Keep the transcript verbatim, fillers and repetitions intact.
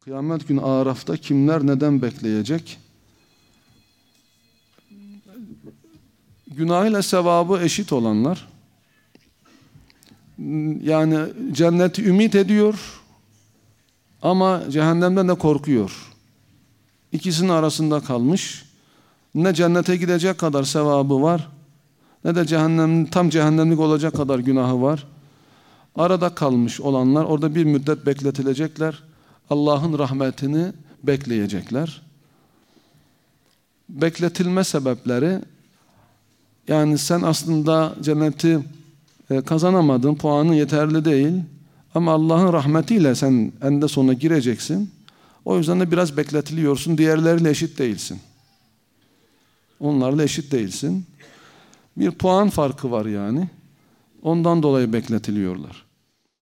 Kıyamet günü Araf'ta kimler neden bekleyecek? Günahıyla sevabı eşit olanlar, yani cenneti ümit ediyor ama cehennemden de korkuyor. İkisinin arasında kalmış. Ne cennete gidecek kadar sevabı var, ne de cehennem, tam cehennemlik olacak kadar günahı var. Arada kalmış olanlar orada bir müddet bekletilecekler. Allah'ın rahmetini bekleyecekler. Bekletilme sebepleri, yani sen aslında cenneti kazanamadın, puanın yeterli değil ama Allah'ın rahmetiyle sen eninde sonuna gireceksin. O yüzden de biraz bekletiliyorsun. Diğerleriyle eşit değilsin. Onlarla eşit değilsin. Bir puan farkı var yani. Ondan dolayı bekletiliyorlar.